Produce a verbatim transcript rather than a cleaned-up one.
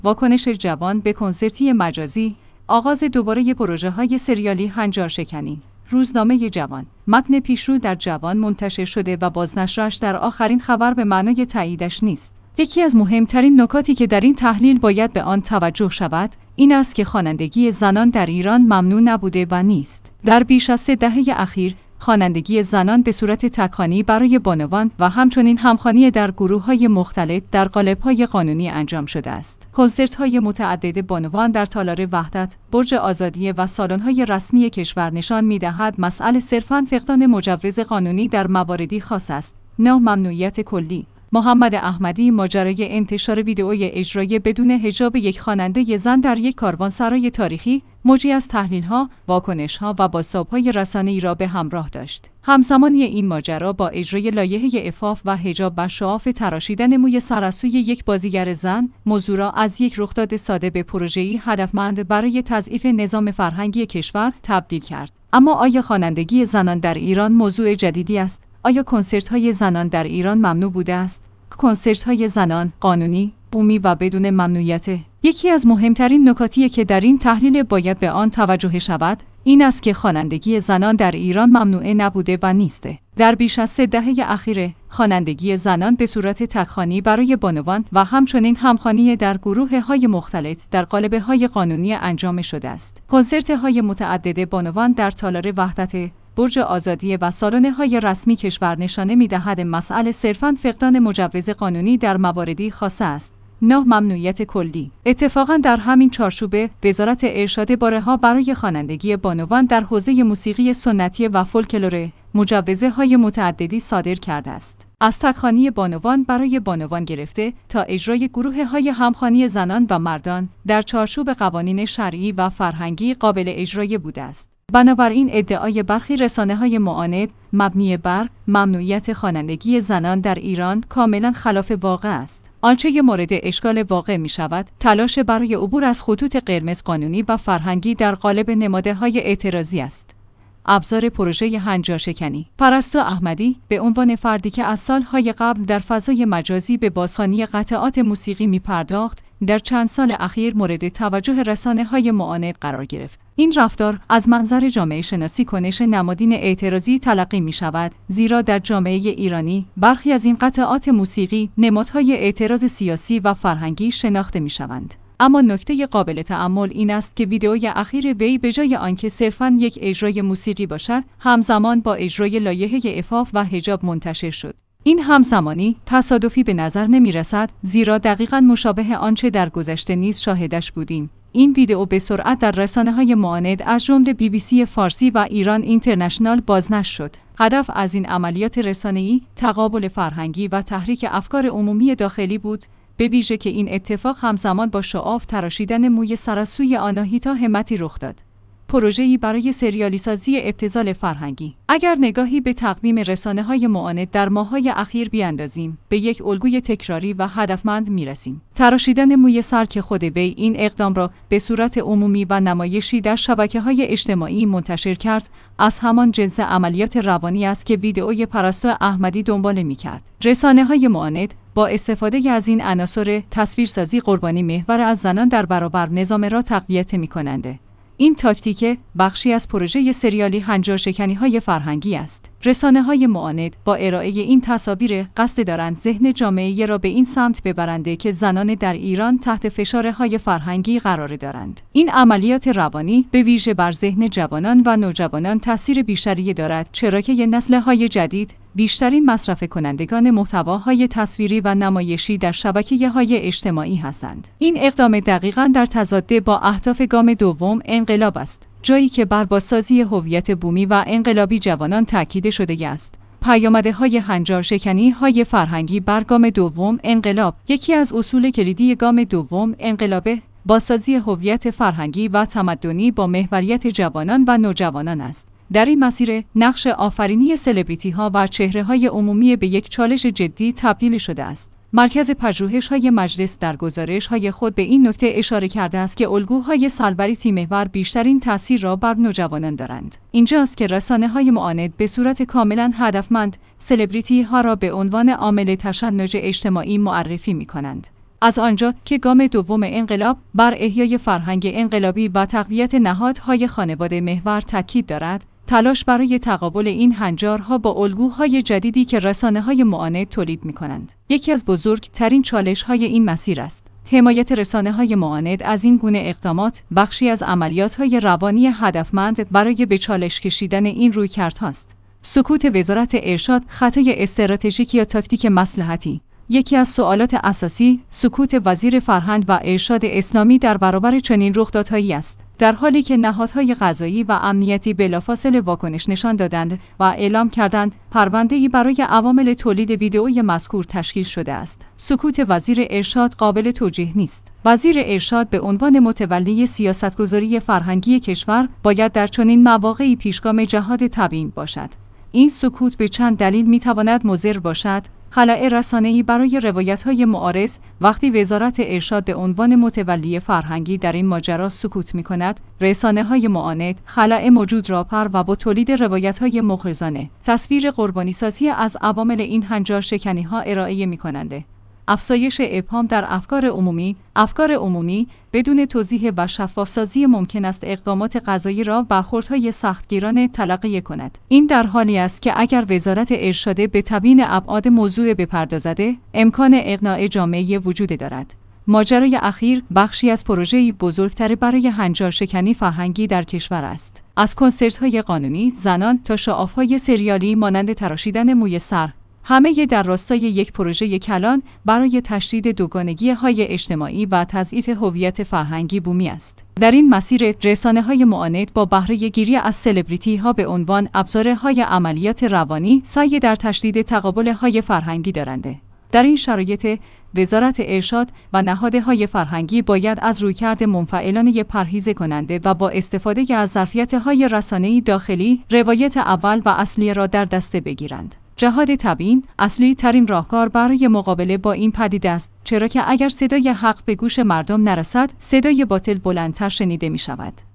واکنش جوان به کنسرتی مجازی، آغاز دوباره پروژه‌های سریالی هنجارشکنی. روزنامه جوان. متن پیشرو در جوان منتشر شده و بازنشرش در آخرین خبر به معنای تاییدش نیست. یکی از مهمترین نکاتی که در این تحلیل باید به آن توجه شود، این است که خوانندگی زنان در ایران ممنوع نبوده و نیست. در بیش از سه دهه اخیر، خوانندگی زنان به صورت تک‌خوانی برای بانوان و همچنین همخوانی در گروه‌های مختلط در قالب‌های قانونی انجام شده است. کنسرت‌های متعدد بانوان در تالار وحدت، برج آزادی و سالن‌های رسمی کشور نشان می‌دهد مسئله صرفاً فقدان مجوز قانونی در مواردی خاص است، نه ممنوعیت کلی. محمد احمدی ماجرای انتشار ویدئوی اجرای بدون حجاب یک خواننده زن در یک کاروانسرای تاریخی موجی از تحلیل‌ها، واکنش‌ها و بازتاب‌های رسانه‌ای را به همراه داشت. همزمانی این ماجرا با اجرای لایحه عفاف و حجاب و شعاف تراشیدن موی سر از سوی یک بازیگر زن، موضوع را از یک رخداد ساده به پروژه‌ای هدفمند برای تضعیف نظام فرهنگی کشور تبدیل کرد. اما آیا خوانندگی زنان در ایران موضوع جدیدی است؟ آیا کنسرت‌های زنان در ایران ممنوع بوده است؟ کنسرت‌های زنان قانونی، بومی و بدون ممنوعیت. یکی از مهمترین نکاتی که در این تحلیل باید به آن توجه شود، این است که خوانندگی زنان در ایران ممنوع نبوده و نیسته. در بیش از سه دهه اخیر، خوانندگی زنان به صورت تک‌خوانی برای بانوان و همچنین همخوانی در گروه‌های مختلط در قالب‌های قانونی انجام شده است. کنسرت‌های متعدد بانوان در تالار وحدت، برج آزادی و سالن‌های رسمی کشور نشانه می‌دهد مسئله صرفاً فقدان مجوز قانونی در مواردی خاصه است، نه ممنوعیت کلی. اتفاقاً در همین چارچوب، وزارت ارشاد بارها برای خوانندگی بانوان در حوزه موسیقی سنتی و فولکلور مجوزهای متعددی صادر کرده است. از تک‌خوانی بانوان برای بانوان گرفته تا اجرای گروه‌های همخوانی زنان و مردان در چارچوب قوانین شرعی و فرهنگی قابل اجرای بوده است. بنابراین ادعای برخی رسانه‌های معاند مبنی بر ممنوعیت خوانندگی زنان در ایران کاملاً خلاف واقع است. آنچه مورد اشکال واقع می شود، تلاش برای عبور از خطوط قرمز قانونی و فرهنگی در قالب نمادهای اعتراضی است. ابزار پروژه هنجارشکنی. پرستو احمدی به عنوان فردی که از سالهای قبل در فضای مجازی به بازخوانی قطعات موسیقی می پرداخت، در چند سال اخیر مورد توجه رسانه‌های معاند قرار گرفت. این رفتار از منظر جامعه شناسی کنش نمادین اعتراضی تلقی می شود، زیرا در جامعه ایرانی برخی از این قطعات موسیقی نمادهای اعتراض سیاسی و فرهنگی شناخته می شوند. اما نکته قابل تأمل این است که ویدئوی اخیر وی به جای آنکه صرفاً یک اجرای موسیقی باشد، همزمان با اجرای لایحه عفاف و حجاب منتشر شد. این همزمانی تصادفی به نظر نمی رسد، زیرا دقیقاً مشابه آنچه در گذشته نیز شاهدش بودیم. این ویدئو به سرعت در رسانه‌های معاند از جمله بی بی سی فارسی و ایران اینترنشنال بازنشر شد. هدف از این عملیات رسانه‌ای تقابل فرهنگی و تحریک افکار عمومی داخلی بود، به ویژه که این اتفاق همزمان با شعاف تراشیدن موی سر از سوی آناهیتا همتی رخ داد. پروژه‌ای برای سریالی سازی ابتذال فرهنگی. اگر نگاهی به تقویم رسانه‌های معاند در ماه‌های اخیر بیاندازیم، به یک الگوی تکراری و هدفمند می‌رسیم. تراشیدن موی سر که خود وی این اقدام را به صورت عمومی و نمایشی در شبکه‌های اجتماعی منتشر کرد، از همان جنس عملیات روانی است که ویدئوی پرستو احمدی دنبال می‌کرد. رسانه‌های معاند با استفاده از این عناصر تصویرسازی قربانی محور از زنان در برابر نظام را تقویت می‌کنند. این تاکتیک بخشی از پروژه سریالی هنجارشکنی‌های فرهنگی است. رسانه‌های معاند با ارائه این تصاویر قصد دارند ذهن جامعه را به این سمت ببرند که زنان در ایران تحت فشارهای فرهنگی قرار دارند. این عملیات روانی به ویژه بر ذهن جوانان و نوجوانان تأثیر بیشتری دارد، چرا که نسل‌های جدید بیشترین مصرف کنندگان محتواهای تصویری و نمایشی در شبکه‌های اجتماعی هستند. این اقدام دقیقاً در تضاد با اهداف گام دوم انقلاب است، جایی که بر بازسازی هویت بومی و انقلابی جوانان تاکید شده است. پیامدهای هنجارشکنی‌های فرهنگی بر گام دوم انقلاب. یکی از اصول کلیدی گام دوم انقلاب بازسازی هویت فرهنگی و تمدنی با محوریت جوانان و نوجوانان است. در این مسیر نقش آفرینی سلبریتی‌ها و چهره‌های عمومی به یک چالش جدی تبدیل شده است. مرکز پژوهش‌های مجلس در گزارش‌های خود به این نکته اشاره کرده است که الگوهای سلبریتی محور بیشترین تأثیر را بر نوجوانان دارند. اینجاست که رسانه‌های معاند به صورت کاملاً هدفمند سلبریتی‌ها را به عنوان عامل تشنج اجتماعی معرفی می‌کنند. از آنجا که گام دوم انقلاب بر احیای فرهنگ انقلابی و تقویت نهادهای خانواده محور تاکید دارد، تلاش برای تقابل این هنجارها با الگوهای جدیدی که رسانه‌های معاند تولید می‌کنند، یکی از بزرگترین چالش‌های این مسیر است. حمایت رسانه‌های معاند از این گونه اقدامات بخشی از عملیات‌های روانی هدفمند برای به چالش کشیدن این رویکردهاست. سکوت وزارت ارشاد خطای استراتژیک یا تاکتیک مصلحتی. یکی از سوالات اساسی سکوت وزیر فرهنگ و ارشاد اسلامی در برابر چنین رخدادهایی است، در حالی که نهادهای قضایی و امنیتی بلافاصله واکنش نشان دادند و اعلام کردند پرونده‌ای برای عوامل تولید ویدئوی مذکور تشکیل شده است. سکوت وزیر ارشاد قابل توجیه نیست. وزیر ارشاد به عنوان متولی سیاستگذاری فرهنگی کشور باید در چنین مواقعی پیشگام جهاد تبیین باشد. این سکوت به چند دلیل می‌تواند مضر باشد. خلأ رسانه‌ای برای روایت‌های معارض. وقتی وزارت ارشاد به عنوان متولی فرهنگی در این ماجرا سکوت می‌کند، رسانه‌های معاند خلأ موجود را پر و با تولید روایت‌های مغرضانه تصویر قربانی‌سازی از عوامل این هنجار شکنی‌ها ارائه می‌کنند. افزایش ابهام در افکار عمومی. افکار عمومی بدون توضیح و شفاف‌سازی ممکن است اقدامات قضایی را برخوردهای سختگیرانه تلقی کند. این در حالی است که اگر وزارت ارشاد به تبیین ابعاد موضوع بپردازد، امکان اقناع جامعه وجود دارد. ماجرای اخیر بخشی از پروژه‌ای بزرگتر برای هنجار شکنی فرهنگی در کشور است. از کنسرت‌های قانونی زنان تا شعاف‌های سریالی مانند تراشیدن موی سر، همه در راستای یک پروژه کلان برای تشدید دوگانگی‌های اجتماعی و تضعیف هویت فرهنگی بومی است. در این مسیر رسانه‌های معاند با بهره گیری از سلبریتی‌ها به عنوان ابزارهای عملیات روانی سعی در تشدید تقابل‌های فرهنگی دارند. در این شرایط وزارت ارشاد و نهادهای فرهنگی باید از رویکرد منفعلانه پرهیز کننده و با استفاده از ظرفیت‌های رسانه‌ای داخلی روایت اول و اصلی را در دست بگیرند. جهاد تبیین اصلی ترین راهکار برای مقابله با این پدیده است، چرا که اگر صدای حق به گوش مردم نرسد، صدای باطل بلندتر شنیده می شود.